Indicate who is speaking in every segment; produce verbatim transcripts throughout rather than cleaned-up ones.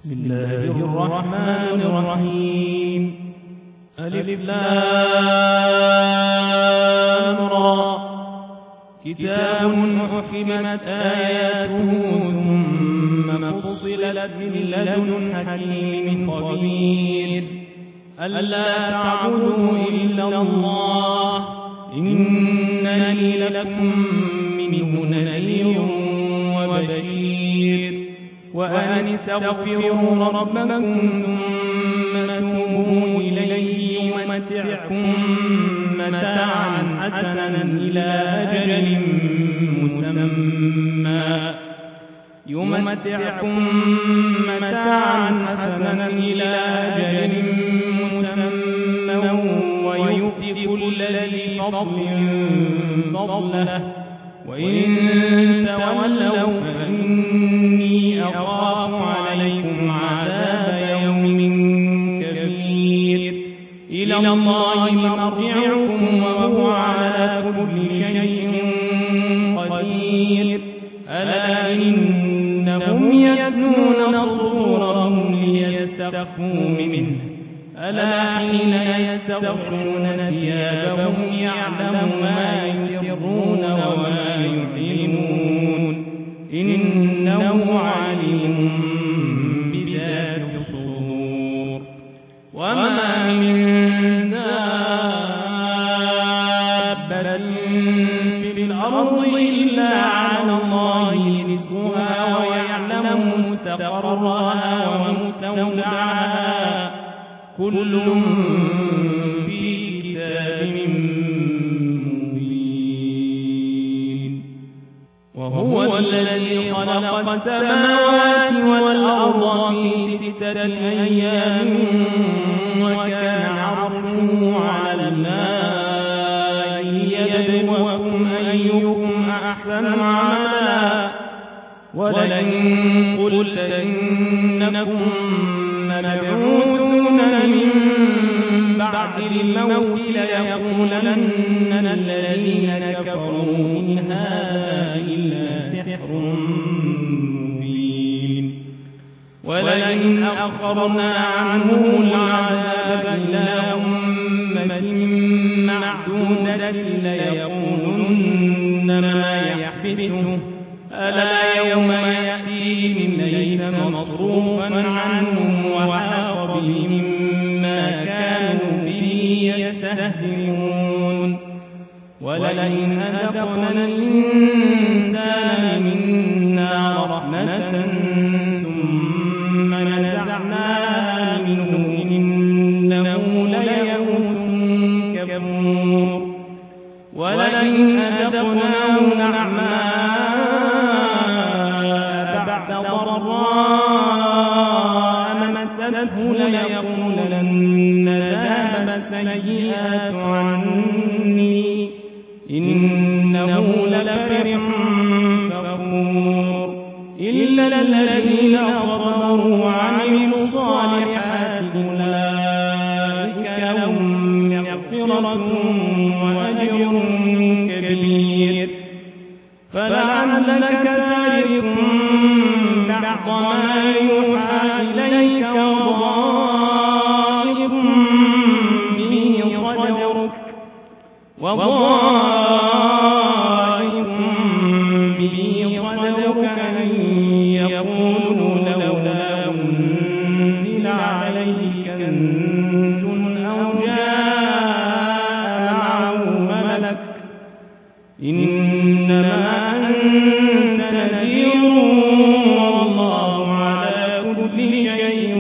Speaker 1: بسم الله الرحمن الرحيم. ألف لام را. كتاب أحكمت آياته ثم فصلت من لدن حكيم خبير. ألا تعبدوا إلا الله إنني لكم منه نذير وبشير. وأن استغفروا ربكم ثم توبوا إليه يمتعكم متاعا حسنا إلى أجل مسمى يمتعكم متاعا حسنا إلى أجل مسمى ويؤتي كل ذي فضل فضله وإن تولوا فإني أخاف عليكم عذاب يوم كبير. إلى الله مرجعكم وهو على كل شيء قدير. ألا إنهم يثنون صدورهم ليستخفوا منه ألا حين يستغشون ثيابهم يعلم ما يسرون وما يعلنون إنه عليم بذات الصدور. وما من دابة في الأرض إلا على الله رزقها ويعلم مستقرها ومستودعها كل في كتاب مبين. وهو الذي خلق السماوات والأرض في ستة أيام وكان عرشه على الماء ليبلوكم أيكم أحسن عملا. ولئن قلت إنكم مبعوثون من بعد الموت ليقولن الذين كفروا إن هذا إلا سحر مبين. ولئن أخرنا عنهم العذاب إلى أمة معدودة ليقولن ما يحبسه ألا يوم يأتيهم ليس مصروفا عنهم وحاق بهم ما كانوا به يستهزئون. ولئن أذقنا الإنسان منا رحمة ثم نزعناها منه إنه ليئوس كفور. ولئن أذقناه نعماء بعد ضراء مسته ليقولن ذهب السيئات عني إنه لفرح فخور. إلا الذين صبروا وعملوا الصالحات أولئك لهم مغفرة وأجر كبير. فلعلك تارك بعض ما يوحى إليك وضائق به صدرك وضائق به صدرك أن يقولوا لولا أنزل عليه كنز أو جاء معه ملك إنما أنت نذير والله على كل شيء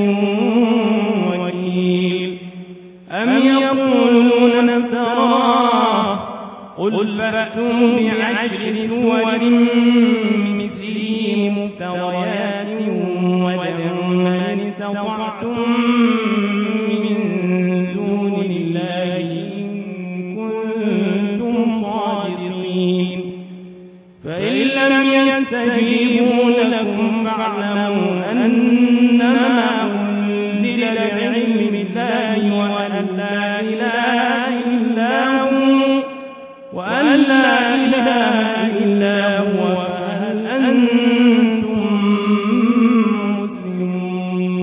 Speaker 1: وكيل. أم يقولون افتراه قل فأتوا بعشر سور مثله مفتريات وادعوا من استطعتم من دون الله إن كنتم صادقين. فإن لم يستجيبوا لكم فاعلموا أنما أنزل بعلم الله وأن لا إله إلا هو وأن لا إله إلا هو فهل أنتم مسلمون.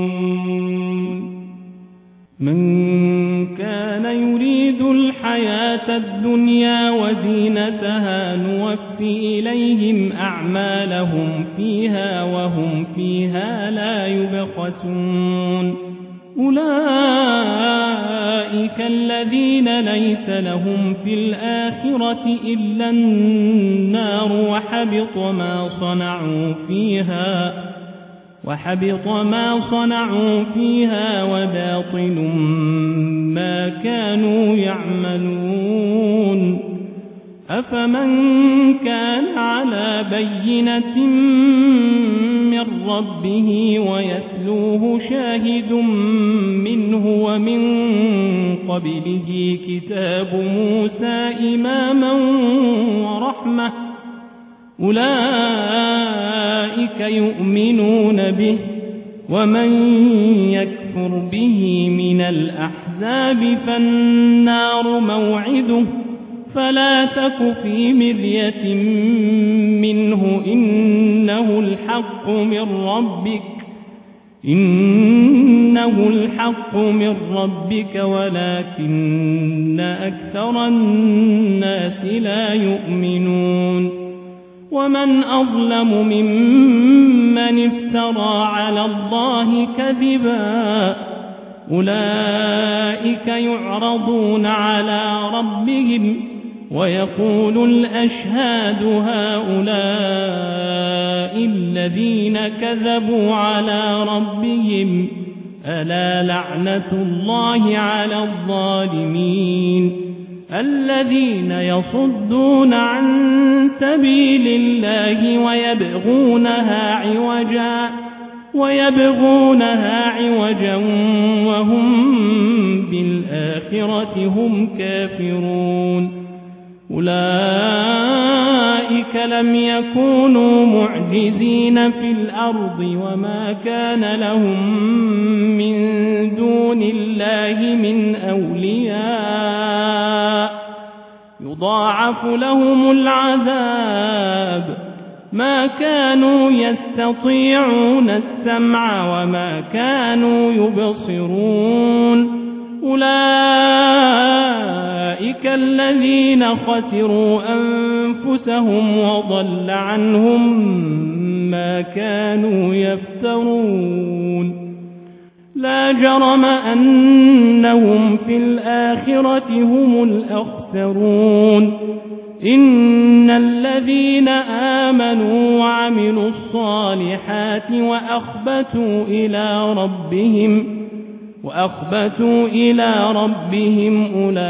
Speaker 1: الحياة الدنيا وزينتها نوفي إليهم أعمالهم فيها وهم فيها لا يبخسون أولئك الذين ليس لهم في الآخرة إلا النار وحبط ما صنعوا فيها وحبط ما صنعوا فيها وباطل ما كانوا يعملون أفمن كان على بينة من ربه ويتلوه شاهد منه ومن قبله كتاب موسى إماما ورحمة أولئك يؤمنون به ومن يكفر به من الأحزاب فالنار موعده فلا تك في مرية منه إنه الحق من ربك إنه الحق من ربك ولكن أكثر الناس لا يؤمنون ومن أظلم ممن افترى على الله كذبا أولئك يعرضون على ربهم ويقول الأشهاد هؤلاء الذين كذبوا على ربهم ألا لعنة الله على الظالمين الذين يصدون عن سبيل الله ويبغونها عوجا ويبغونها عوجا وهم بالآخرة هم كافرون أولئك لم يكونوا معجزين في الأرض وما كان لهم من دون الله من أولياء يضاعف لهم العذاب ما كانوا يستطيعون السمع وما كانوا يبصرون أولئك الذين خسروا أنفسهم وضل عنهم ما كانوا يفترون لا جرم أنهم في الآخرة هم الأخسرون إن الذين آمنوا وعملوا الصالحات وأخبتوا إلى ربهم وأخبتوا إلى ربهم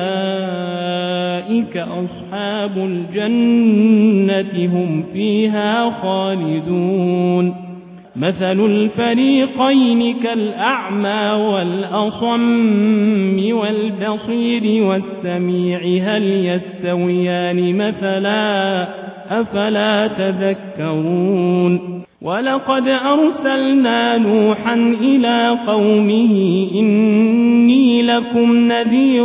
Speaker 1: أولئك أصحاب الجنة هم فيها خالدون مثل الفريقين كالأعمى والأصم والبصير والسميع هل يستويان مثلا أفلا تذكرون ولقد أرسلنا نوحا إلى قومه إني لكم نذير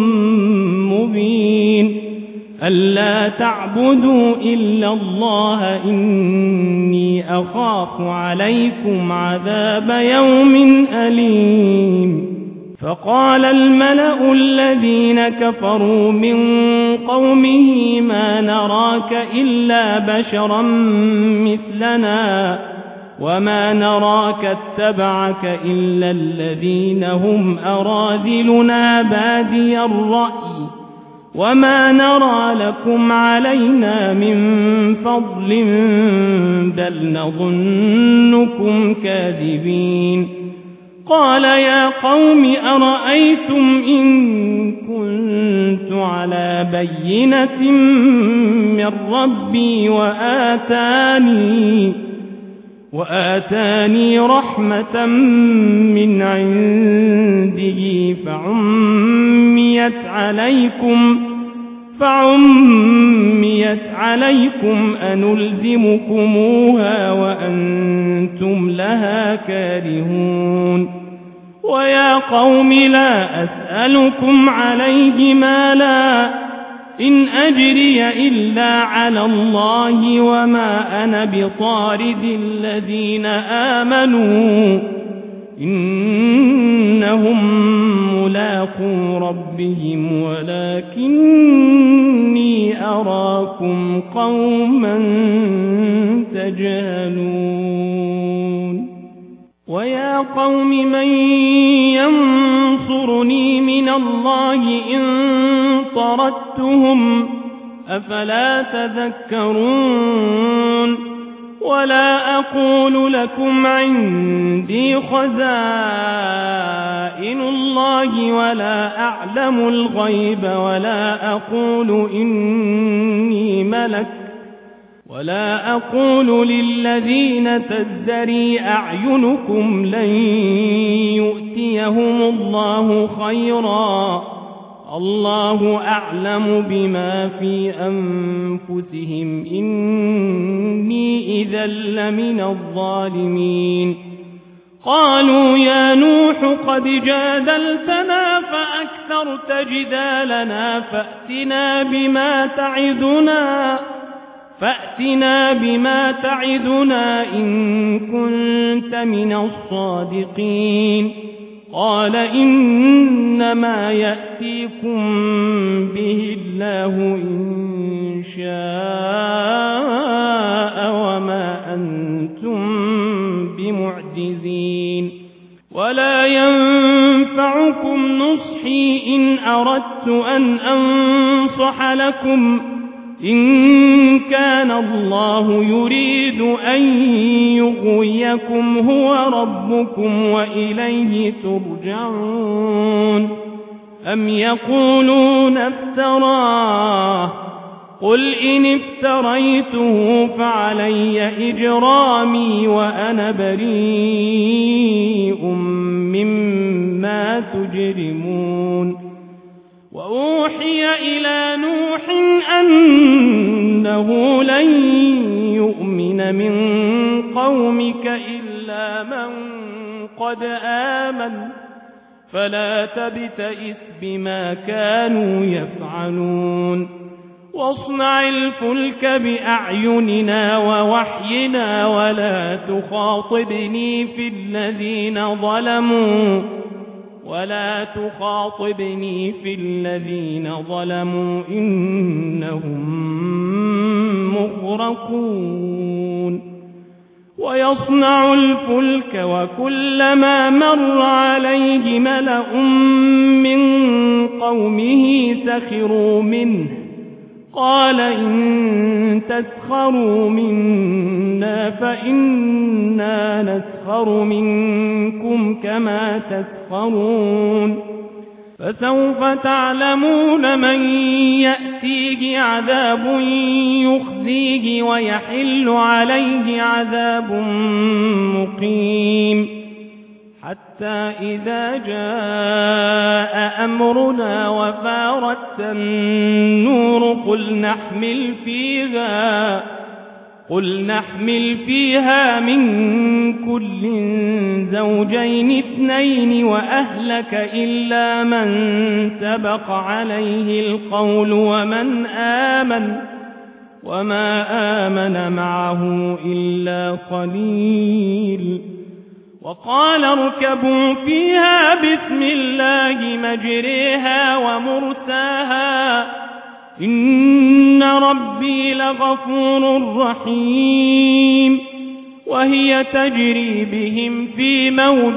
Speaker 1: مبين ألا تعبدوا إلا الله إني أخاف عليكم عذاب يوم أليم فقال الملأ الذين كفروا من قومه ما نراك إلا بشرا مثلنا وما نراك اتبعك إلا الذين هم أراذلنا بادي الرأي وما نرى لكم علينا من فضل بل نظنكم كاذبين قال يا قوم أرأيتم إن كنت على بينة من ربي وآتاني وآتاني رحمة من عنده فعميت عليكم فعميت عليكم أنلزمكموها وأنتم لها كارهون ويا قوم لا أسألكم عليه مالا إن أجري إلا على الله وما أنا بطارد الذين آمنوا إنهم ملاقو ربهم ولكني أراكم قوما تجهلون ويا قوم من ينصرني من الله إن طردتهم أفلا تذكرون ولا أقول لكم عندي خزائن الله ولا أعلم الغيب ولا أقول إني ملك ولا أقول للذين تزدري أعينكم لن يؤتيهم الله خيرا الله أعلم بما في أنفسهم إني إذا لمن الظالمين قالوا يا نوح قد جادلتنا فأكثرت جدالنا فأتنا بما تعدنا فأتنا بما تعدنا إن كنت من الصادقين قال إنما يأتيكم به الله إن شاء وما أنتم بمعجزين ولا ينفعكم نصحي إن أردت أن أنصح لكم إن كان الله يريد أن يغويكم هو ربكم وإليه ترجعون أم يقولون افتراه قل إن افتريته فعلي إجرامي وأنا بريء مما تجرمون وأوحي إلى نوح أنه لن يؤمن من قومك إلا من قد آمن فلا تبتئس بما كانوا يفعلون واصنع الفلك بأعيننا ووحينا ولا تخاطبني في الذين ظلموا ولا تخاطبني في الذين ظلموا إنهم مغرقون ويصنع الفلك وكلما مر عليه ملأ من قومه سخروا منه قال إن تسخروا منا فإنا نسخر منكم كما تسخرون فسوف تعلمون من يأتيه عذاب يخزيه ويحل عليه عذاب مقيم حتى إذا جاء أمرنا وفارت النور قل نحمل فيها قل نحمل فيها من كل زوجين اثنين وأهلك إلا من سبق عليه القول ومن آمن وما آمن معه إلا قليل وقال اركبوا فيها بسم الله مجريها ومرساها إن ربي لغفور رحيم وهي تجري بهم في موج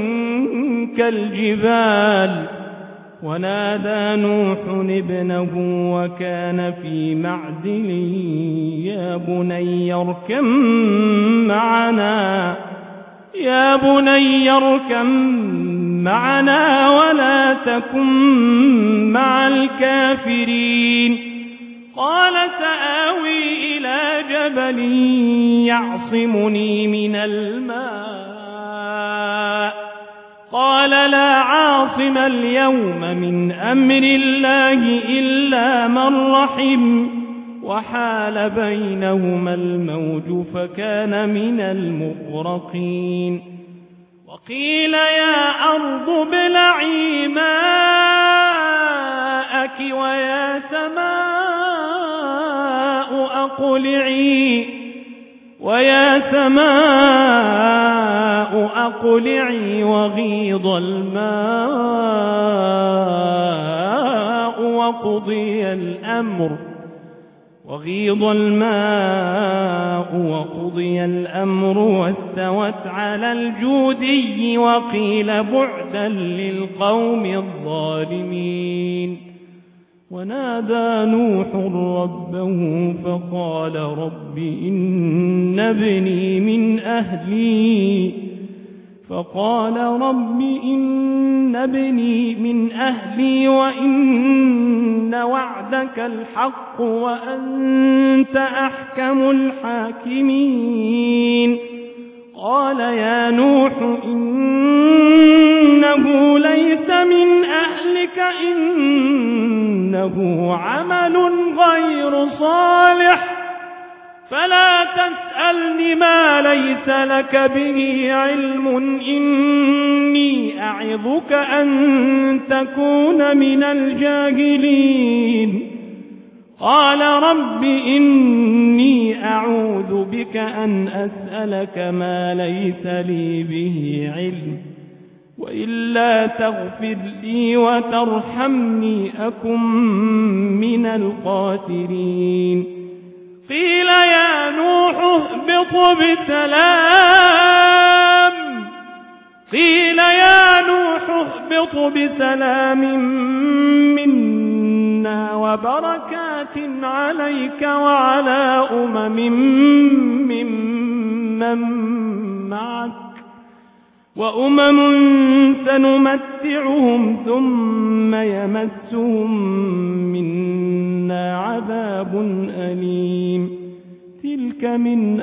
Speaker 1: كالجبال ونادى نوح ابنه وكان في معزل يا بني اركب معنا يا بني اركب معنا ولا تكن مع الكافرين قال سآوي إلى جبل يعصمني من الماء قال لا عاصم اليوم من أمر الله إلا من رحم وحال بينهما الموج فكان من المغرقين وقيل يا أرض ابلعي ماءك ويا سماء أقلعي ويا سماء أقلعي وغيض الماء وقضي الأمر وغيض الماء وقضي الأمر واستوت على الجودي وقيل بعدا للقوم الظالمين. ونادى نوح ربه فقال رب إن ابني من أهلي فقال رب إن ابني من أهلي وإن وعدك الحق وأنت أحكم الحاكمين. قال يا نوح إنه ليس من أهلك إنه عمل غير صالح فلا تسألني ما ليس لك به علم إني أعظك أن تكون من الجاهلين. قال رب إني أعوذ بك أن أسألك ما ليس لي به علم وإلا تغفر لي وترحمني أكن من الخاسرين. قيل يا نوح اهبط بسلام قيل يا نوح اهبط بسلام منا وبركات عليك وعلى أمم ممن معك وأمم سنمتعهم ثم يمسهم منا عذاب أليم. تلك من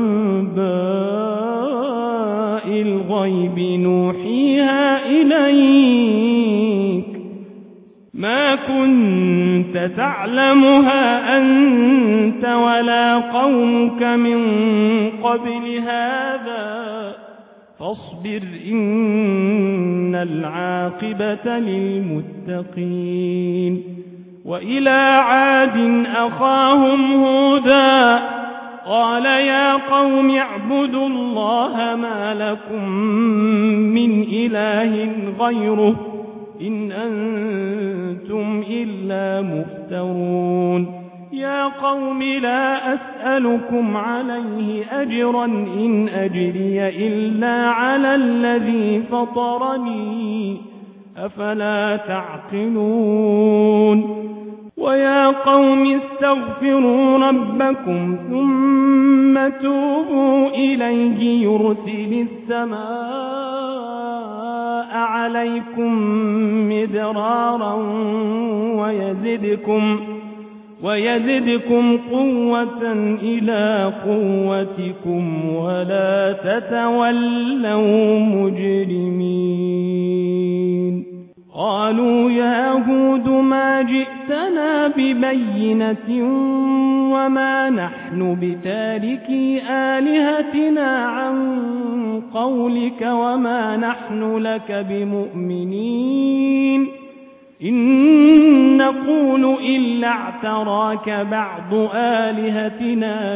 Speaker 1: أنباء الغيب نوحيها إليك ما كنت تعلمها أنت ولا قومك من قبل هذا فاصبر إن العاقبة للمتقين. وإلى عاد أخاهم هودا قال يا قوم اعبدوا الله ما لكم من إله غيره إن أنتم إلا مفترون. يا قوم لا أسألكم عليه أجرا إن أجري إلا على الذي فطرني أفلا تعقلون. ويا قوم استغفروا ربكم ثم توبوا إليه يرسل السماء عليكم مدرارا ويزدكم ويزدكم قوة إلى قوتكم ولا تتولوا مجرمين. قالوا يا هود ما جئتنا ببينة وما نحن بتاركي آلهتنا عن قولك وما نحن لك بمؤمنين إن نقول إلا اعتراك بعض آلهتنا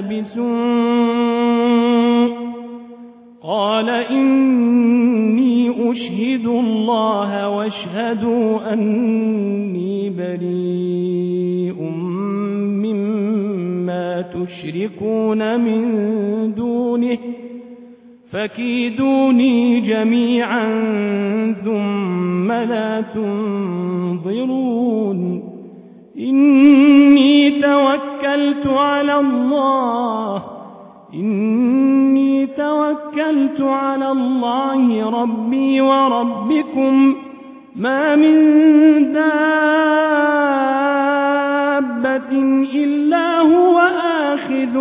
Speaker 1: بسوء. قال إني أشهد الله واشهدوا أني بريء مما تشركون من دونه فكيدوني جميعا ثم لا تنظرون. إني توكلت على الله إني توكلت على الله ربي وربكم ما من دابة إلا هو آخذ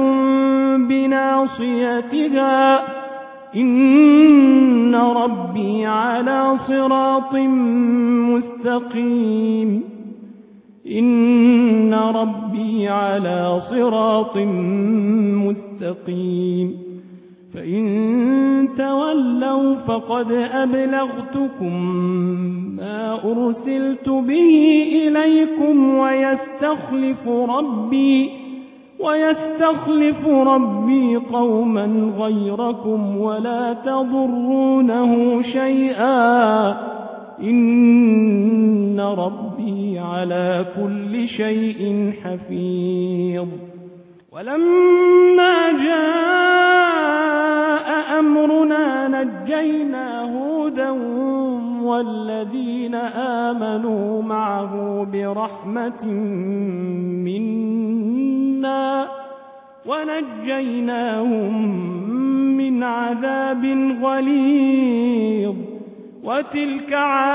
Speaker 1: بناصيتها إن ربي على صراط مستقيم إن ربي على صراط مستقيم. فإن تولوا فقد أبلغتكم ما أرسلت به إليكم ويستخلف ربي ويستخلف ربي قوما غيركم ولا تضرونه شيئا إن ربي على كل شيء حفيظ. ولما جاء أمرنا نجينا هودا والذين آمنوا معه برحمة منا ونجيناهم من عذاب غليظ. وتلك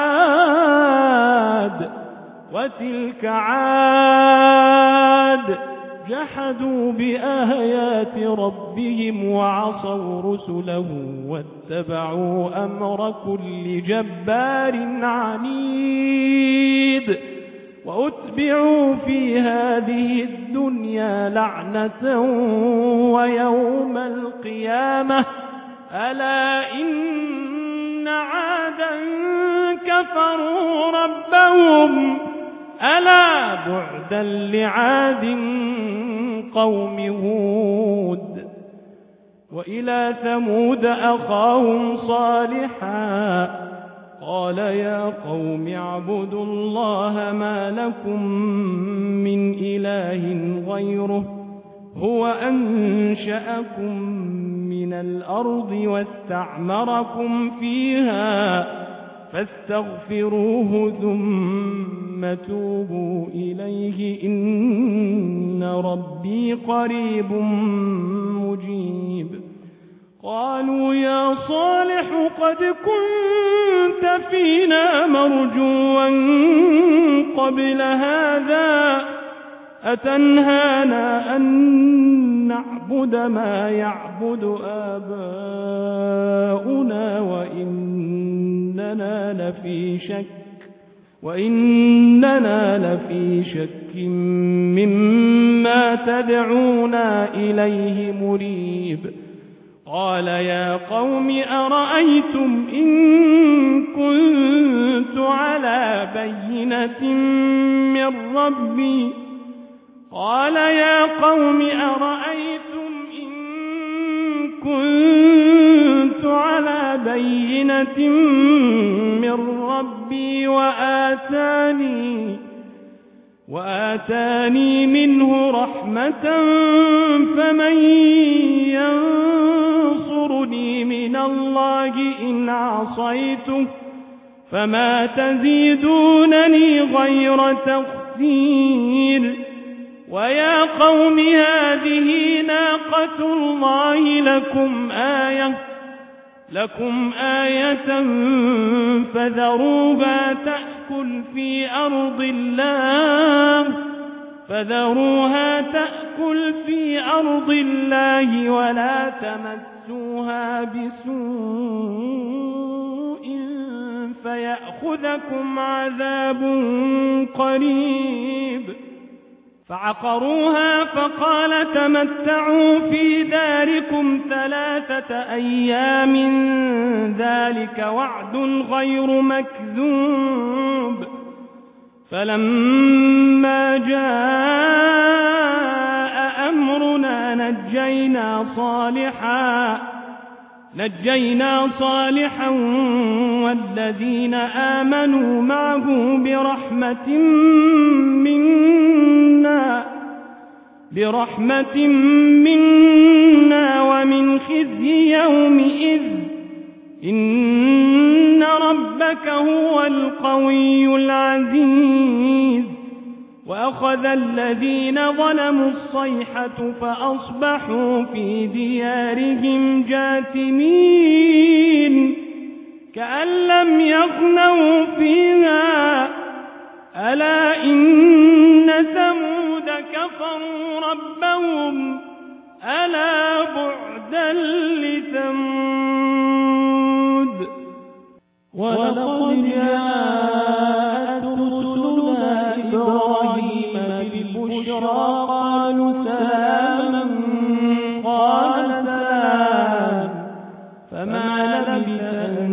Speaker 1: عاد وتلك عاد جحدوا بآيات ربهم وعصوا رسله واتبعوا أمر كل جبار عنيد. وأتبعوا في هذه الدنيا لعنة ويوم القيامة ألا إن عادا كفروا ربهم ألا بعدا لعاد قوم هود. وإلى ثمود أخاهم صالحا قال يا قوم اعبدوا الله ما لكم من إله غيره هو أنشأكم من الأرض واستعمركم فيها فاستغفروه ثم توبوا إليه إن ربي قريب مجيب. قالوا يا صالح قد كنت فينا مرجوا قبل هذا أتنهانا أن نعبد ما يعبد آباؤنا وإننا لفي شك وإننا لفي شك مما تدعونا إليه مريب. قال يا قوم أرأيتم إن كنت على بينة من ربي قال يا قوم أرأيتم إن كنت على بينة من ربي وآتاني وآتاني منه رحمة فمن ينصرني من الله إن عصيته فما تزيدونني غير تخسير. ويا قوم هذه ناقة الله لكم آية لكم آية فذروها تأكل في أرض الله فذروها تأكل في أرض الله ولا تمسوها بسوء فيأخذكم عذاب قريب. فعقروها فقال تمتعوا في داركم ثلاثة أيام ذلك وعد غير مكذوب. فلما جاء أمرنا نجينا صالحا نجينا صالحا والذين آمنوا معه برحمة منا برحمة منا ومن خزي يومئذ إن ربك هو القوي العزيز. وأخذ الذين ظلموا الصيحة فأصبحوا في ديارهم جاثمين كأن لم يغنوا فيها ألا إن ثمود كفروا ربهم ألا بعدا لثمود. ولقد جاءت رسلنا إبراهيم بالبشرى قالوا سلاما قال سلام فما لبث أن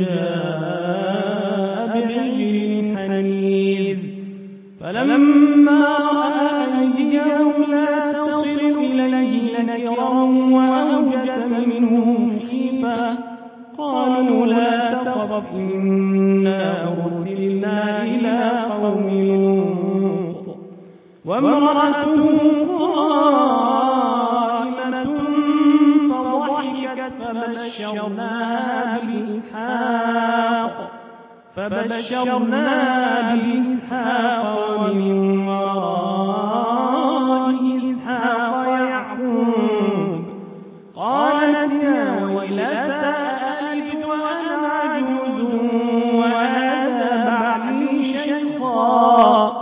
Speaker 1: جاء بعجل حنيذ. فلما رأى أيديهم لا تصل إنا أرسلنا إلى قوم لوط وامرأته قائمة فضحكت فبشرناها بإسحاق فبشرناها بإسحاق ومن وراء إسحاق يعقوب قالت يا ويلتى ألد وأنا عجوز وهذا بعلي شيخا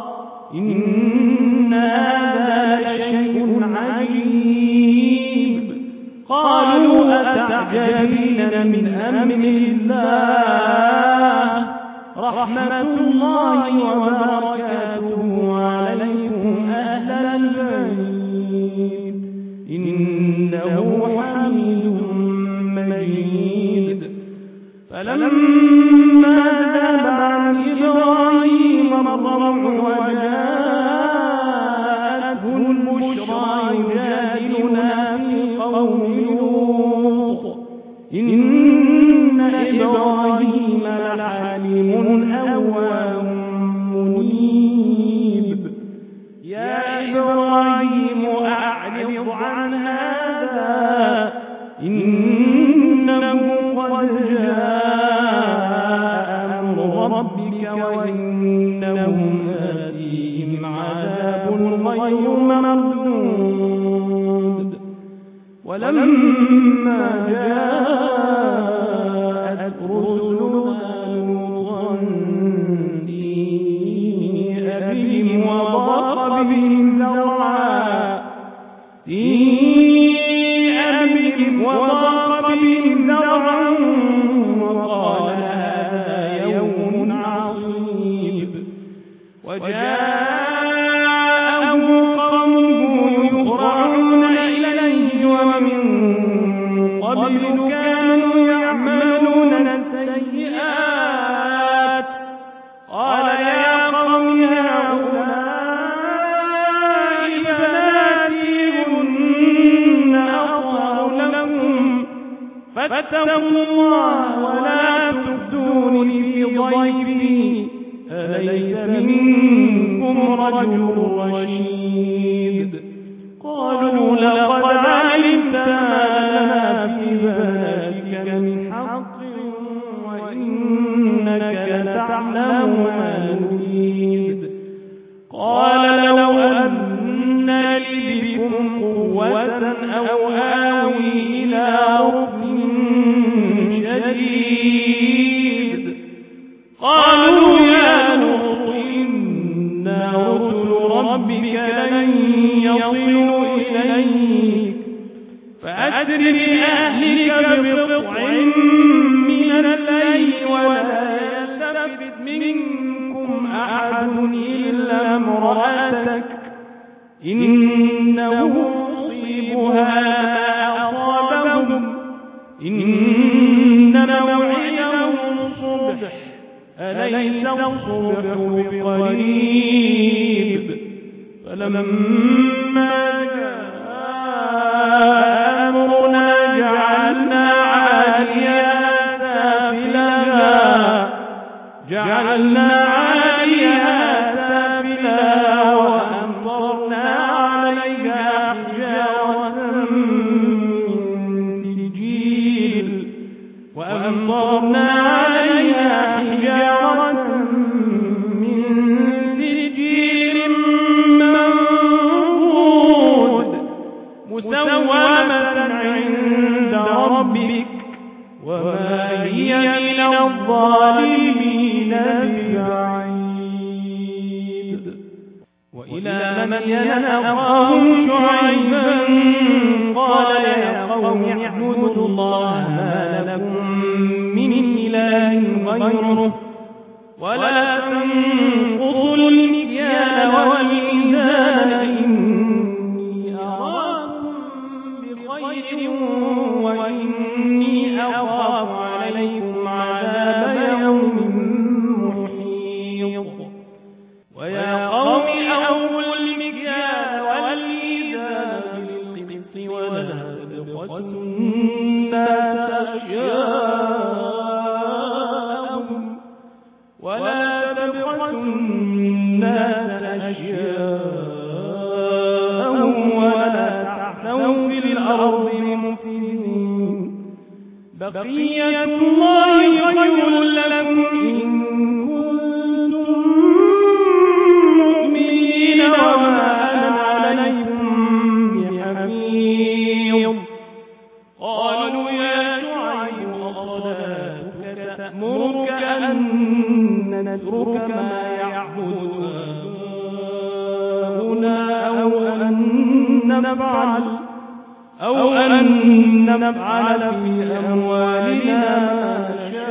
Speaker 1: إن هذا لشيء عجيب قالوا أتعجبين من أمر الله رحمة الله وبركاته عليكم أهل البيت إنه حميد مجيد فلما ذهب عن إبراهيم الروع وجاءته البشرى يجادلنا في قوم لوط إن إبراهيم لحليم أواه منيب يا إبراهيم أعرض عن هذا إنه قد جاء أمر ربك وإنهم آتيهم عذاب غير مردود ولما جاءت رسلنا لوطا سيء بهم وضاق بهم ذرعا سيء بهم وضاق بهم ذرعا وقال هذا يوم عصيب وجاءه قومه يهرعون إليه ومن قبل كانوا يعملون السيئات قال يا قوم هؤلاء بناتي هن أطهر لكم فاتقوا الله ولا تخزوني في ضيفي أليس منكم رجل رشيد قالوا لقد علمت ما لنا في بناتك من حق وإنك لتعلم ما نريد قال لو أن لي بكم قوة أو آوي إلى ركن شديد قالوا يا لوط إنا رسل ربك لن يصلوا إليك فأسر بأهلك بقطع من الليل ولا يلتفت منكم أحد إلا امرأتك إنه مصيبها ما أصابهم إن موعدهم الصبح أليس الصبح بقريب فلما جاء أمرنا جعلنا عاليها سافلها جعلنا عاليها سافلها وأمطرنا عليها حجارة من سجيل وأمطرنا عليها حجارة من سجيل منضود مسومة عند ربك وما هي من الظالمين ببعيد وإلى مدين أخاهم شعيبا قال يا قوم اعبدوا الله ما لكم من إله غيره ولا تنقصوا المكيال والميزان إني أراكم بخير وإني أخاف عليكم عذاب يوم محيط ويا قوم أوفوا المكيال والميزان بالقسط ولا تبخسوا الناس أشياءهم ولا تبخسوا الناس أشياءهم ولا تعثوا في الأرض مفسدين بقية الله خير لكم إن كنتم مؤمنين وما أنا عليكم بحفيظ قالوا يا شعيب أصلاتك تأمرك أن نترك ما يعبد آباؤنا أو أن نفعل أو أن نفعل في أموالنا ما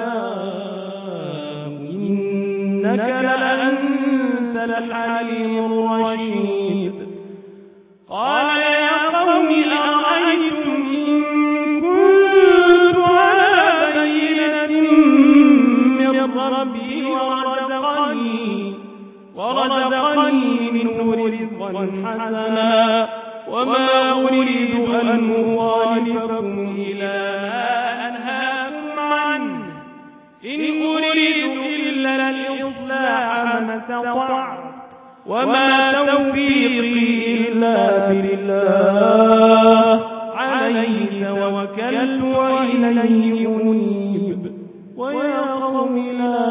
Speaker 1: نشاء إنك لأنت الحليم الرشيد قال يا قوم أرأيتم إن كنت على بينة من ربي ورزقني ورزقني منه رزقا حسنا وما أريد أن أخالفكم إلى ما أنهاكم عنه إن أريد إلا الإصلاح ما استطعت وما توفيقي إلا بالله عليه توكلت وإليه أنيب ويا قوم لا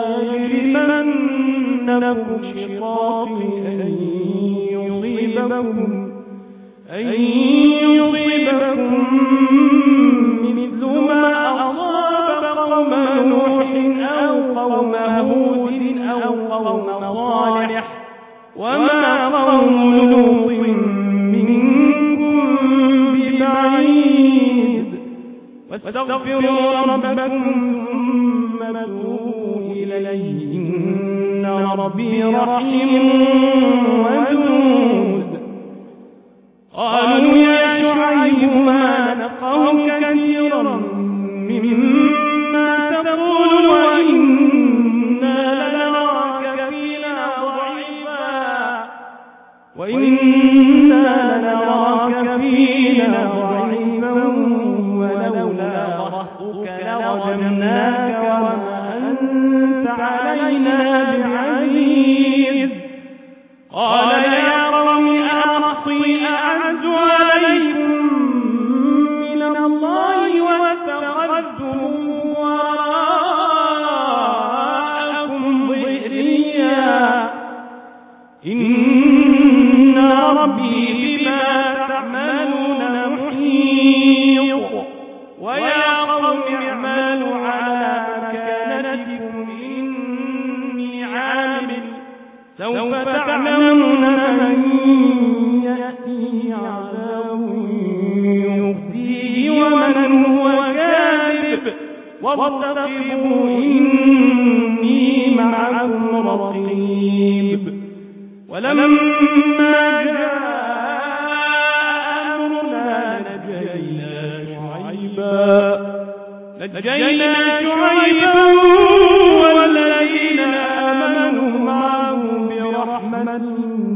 Speaker 1: يجرمنكم شقاقي أن يصيبكم أن يصيبكم مثل ما أصاب قوم نوح أو قوم هود أو قوم صالح وما قوم لوط منكم ببعيد واستغفروا ربكم ثم توبوا إليه إن ربي رحيم ودود قالوا يا شعيب ما نفقه كثيرا مما تقول وإنا لنراك فينا ضعيفا وإنا لنراك فينا ضعيفا ولولا رهطك لرجمناك وما أنت علينا بعزيز قال يا قوم أرهطي أعز عليكم من الله واتخذتموه وراءكم ظهريا إن ربي بما تعملون محيط ويا قوم اعملوا على مكانتكم إني عامل سوف تعلمون من يأتي عذاب يخزيه ومن هو كاذب وارتقبوا إني معكم رقيب ولما جاء أمرنا نجينا شعيبا نجينا شعيبا والذين آمنوا معه برحمة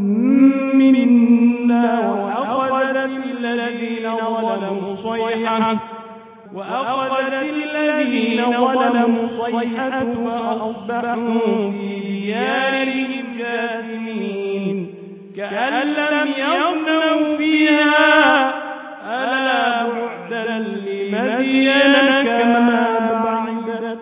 Speaker 1: منا وأخذت الذين ظلموا صيحة وأخذت الذين ظلموا صيحة فأصبحوا في ديارهم جاثمين كأن لم يغنوا فيها ألا بعدا لمدين كما بعدت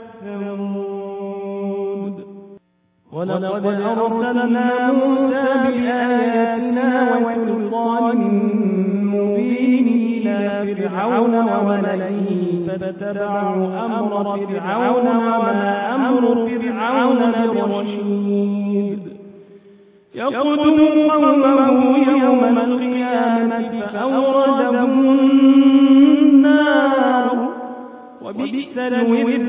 Speaker 1: ثمود ولقد أرسلنا موسى بآياتنا وسلطان مبين إلى فرعون وملئه فاتبعوا أمر فرعون وما أمر فرعون برشيد يقدم قومه يوم القيامة فأوردهم النار وبئس الورد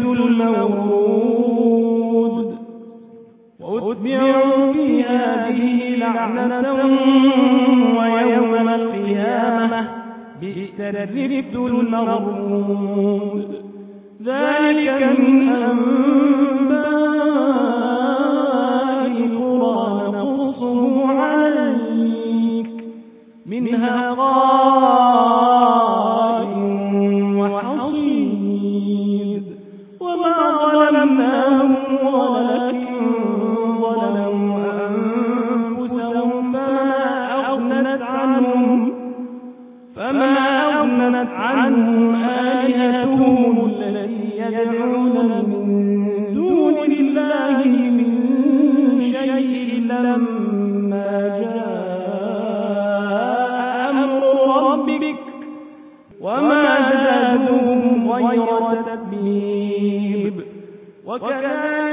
Speaker 1: المورود وأتبعوا في هذه لعنة ويوم القيامة بئس الرفد المرفود ذلك من أنباء القرى نقصه عليك منها قائم وحصيد وما ظلمناهم ولكن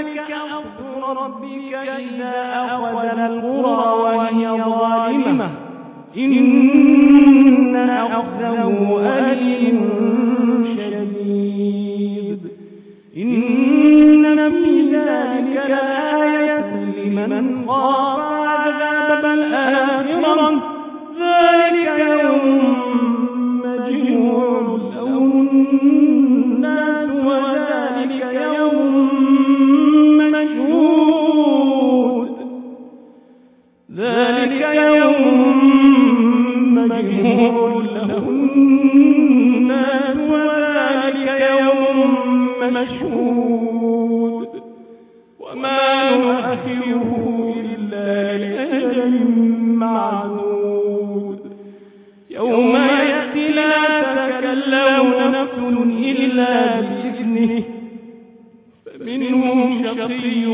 Speaker 1: وكذلك أخذ ربك إذا أخذ القرى وهي ظالمة إن أخذه أليم شديد إن في ذلك لآية لمن خاف عذاب الآخرة ذلك يوم مجموع له الناس وذلك يوم مشهود ذلك يوم مجموع له الناس وذلك يوم مشهود وما نؤخره إلا لأجل معدود يوم يأتي لا تكلم نفس إلا بإذنه فمنهم شقي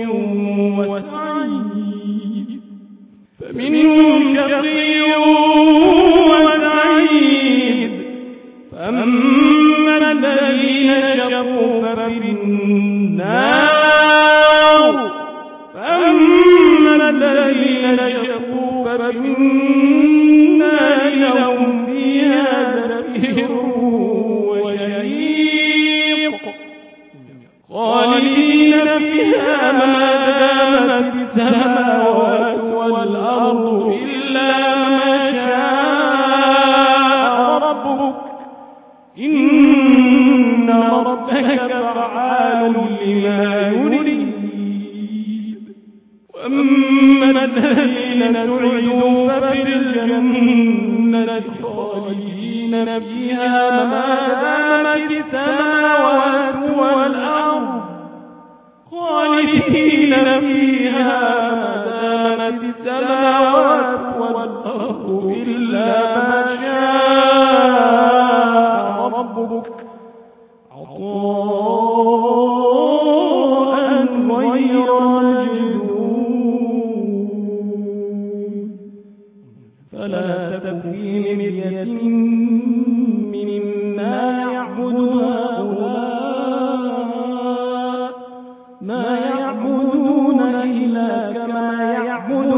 Speaker 1: وسعيد فمنهم شقي وسعيد فأما الذين شقوا ففي النار فأما الذين شقوا ففي النار لهم فيها زفير وشهيق خالدين فيها ما دامت السماوات والأرض إلا ما شاء ربك إن ربك فعال لما يريد وأما الذين سعدوا ففي الجنة خالدين فيها ما دامت السماوات والأرض خالدين فيها ما دامت السماوات والأرض إلا ما شاء ربك عطاء غير مجدود فلا تك في مرية مما يعبد هؤلاء ما يعبدون إلا كما يعبد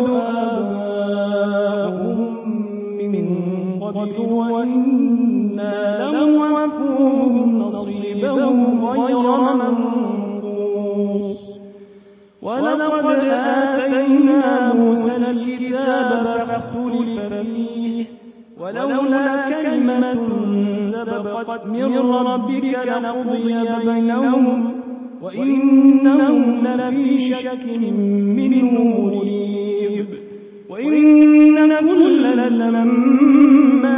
Speaker 1: آباؤهم من قبل وإنا لموفوهم نصيبهم غير منقوص ولقد آتينا موسى الكتاب فاختلف فيه ولولا كلمة سبقت من ربك لقضي بينهم وإنهم لفي شك منه مريب وإن كلا لما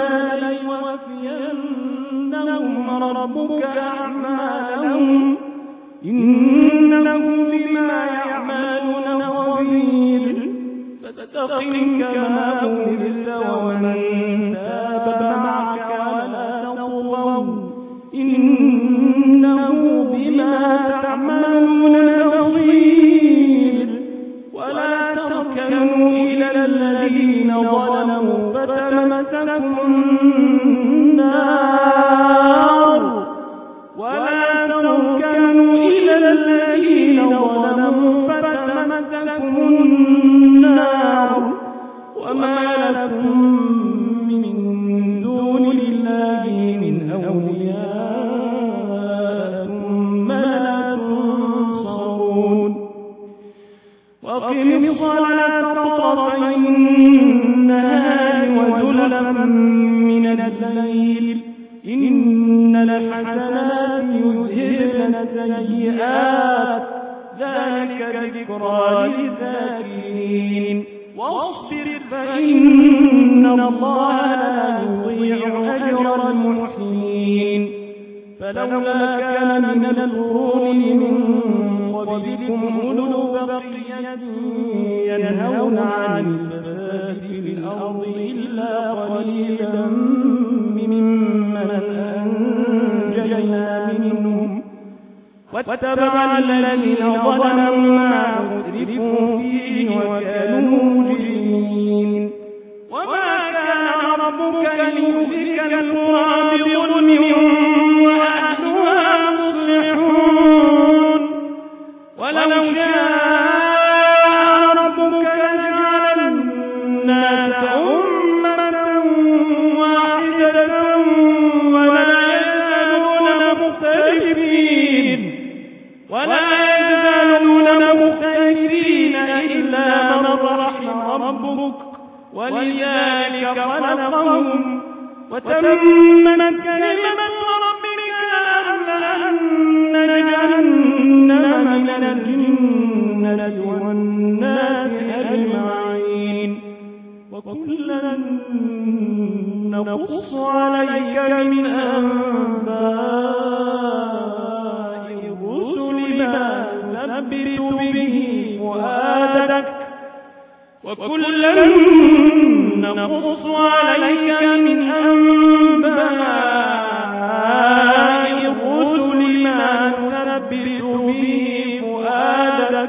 Speaker 1: ليوفينهم ربك أعمالهم إنه بما يعملون خبير فاستقم كما أمرت ومن تاب معك ولا تطغوا إنه بما تعملون بصير ولا تركنوا إلى الذين ظلموا فتمسكم النار ولا تركنوا إلى الذين ظلموا فتمسكم النار وما لكم من دون الله من أولياء ثم لا تنصرون وأقم الصلاة طرفي النهار وزلفا من الليل إن الحسنات يذهبن السيئات ذلك ذكرى للذاكرين واصبر فإن الله لا يضيع أجر المحسنين فلولا كان من القرون من قبلكم أولو بقية ينهون عن الفساد في الأرض إلا قليلا ممن أنجينا منهم واتبع الذين ظلموا ما أترفوا فيه وكانوا مجرمين وما كان ربك ليهلك القرى بظلم وأهلها مصلحون ولو شاء ربك لجعل الناس أمة واحدة ولا يزالون مختلفين ولا يزالون مختلفين إلا من رحم ربك ولذلك خلقهم وتمت كلمة ربك لأملأن جهنم من الجنة والناس أجمعين وكلا نقص عليك من أنباء الرسل ما نثبت به فؤادك وكلا نقص عليك من أنباء الرسل ما نثبت به فؤادك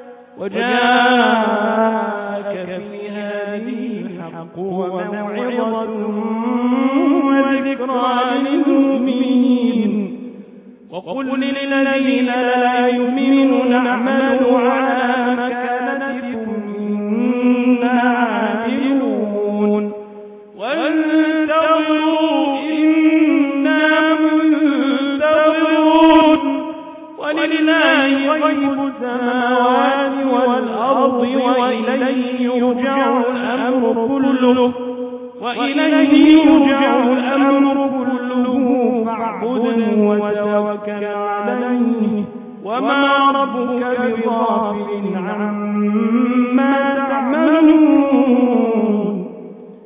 Speaker 1: وجاءك في هذه الحق وموعظة وذكرى للمؤمنين وقل للذين لا يؤمنون اعملوا على مكانتكم إنا عاملون وانتظروا إنا منتظرون ولله غيب السماوات والأرض وإليه يرجع الأمر كله وإليه يرجع الأمر كله فاعبده وتوكل عليه وما ربك بغافل عما